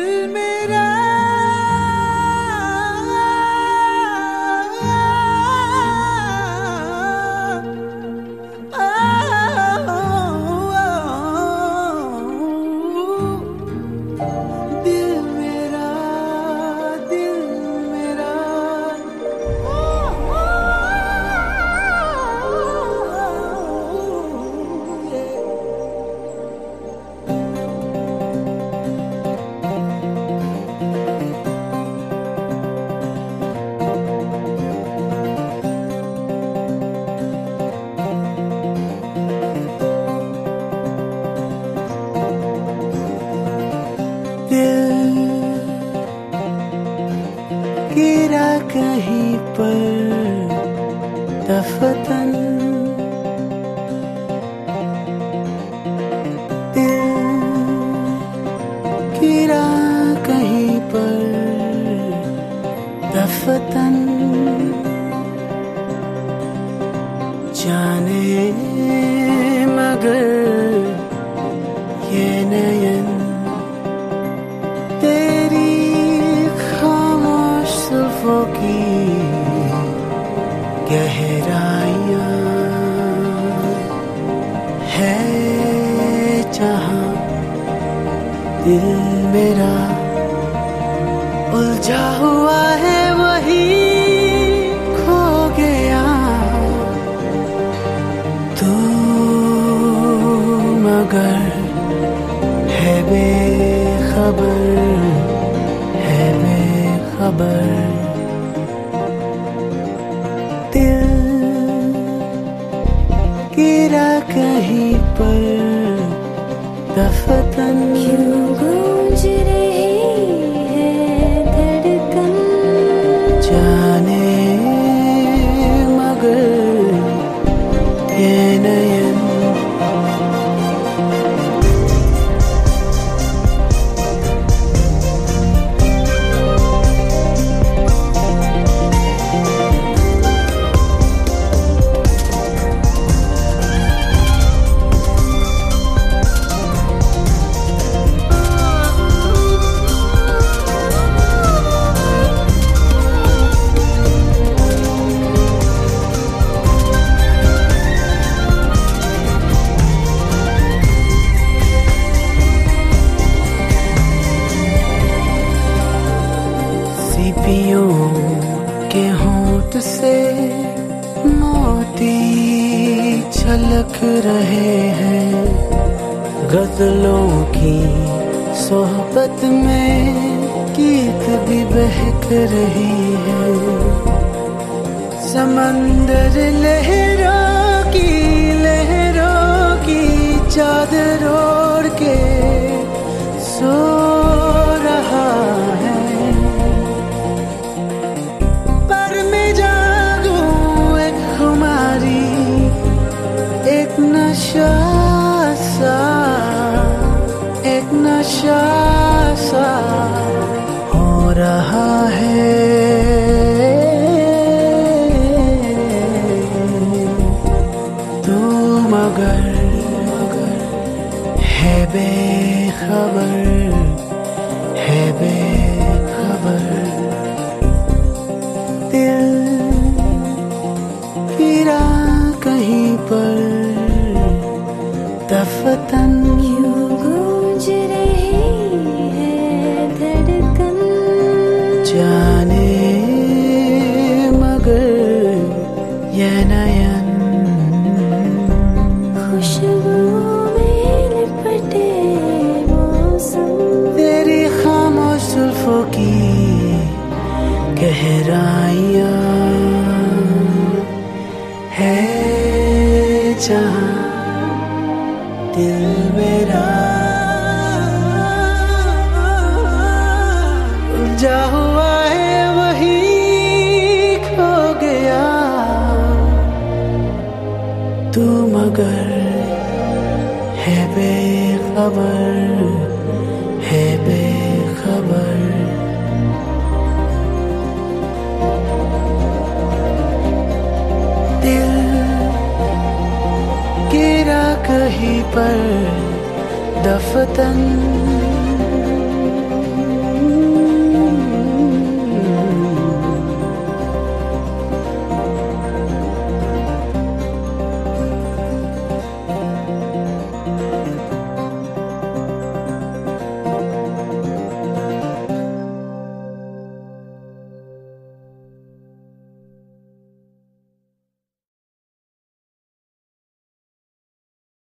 मेरा दिल मेरा दिल मेरा दिल गिरा कहीं पर दफतन दिल गिरा कहीं पर दफतन जाने मगर ये नयन तेरी खामोश जुल्फों की गहराइयाँ है जहाँ दिल मेरा उलझा हुआ है वही खो गया तू मगर है बेखबर है बेखबर दिल गिरा कहीं पर दफतन क्यों गूंज रही है धड़कन जाने मगर ये नयन सीपियों के होंठ से मोती छलक रहे हैं गजलों की सोहबत में गीत भी बहक रही है समंदर लहरों की चादर ओढ़ के सो रहा है पर मैं जागूं एक खुमारी एक नशा सा हो रहा है तू मगर है बेखबर है बेखबर दिल गिरा कहीं पर दफतन क्यों गूंज रही है धड़कन जाने मगर ये नयन खुशबू में लिपटे मौसम तेरी खामोश जुल्फों की गहराइयाँ है जहाँ दिल मेरा उलझा हुआ है वही खो गया तू मगर है बेखबर है बेखबर दिल गिरा कहीं पर दफतन